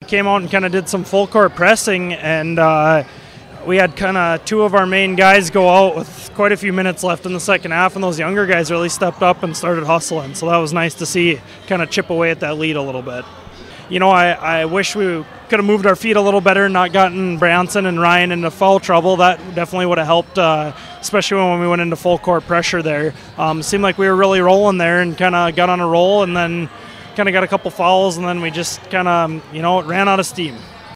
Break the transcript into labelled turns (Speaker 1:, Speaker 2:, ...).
Speaker 1: came out and kind of did some full court pressing, and we had kind of two of our main guys go out with quite a few minutes left in the second half, and those younger guys really stepped up and started hustling. So that was nice to see, kind of chip away at that lead a little bit. I wish we could have moved our feet a little better and not gotten Branson and Ryan into foul trouble. That definitely would have helped, especially when we went into full court pressure there. Seemed like we were really rolling there and kind of got on a roll, and then kind of got a couple fouls, and then we just kind of, it ran out of steam.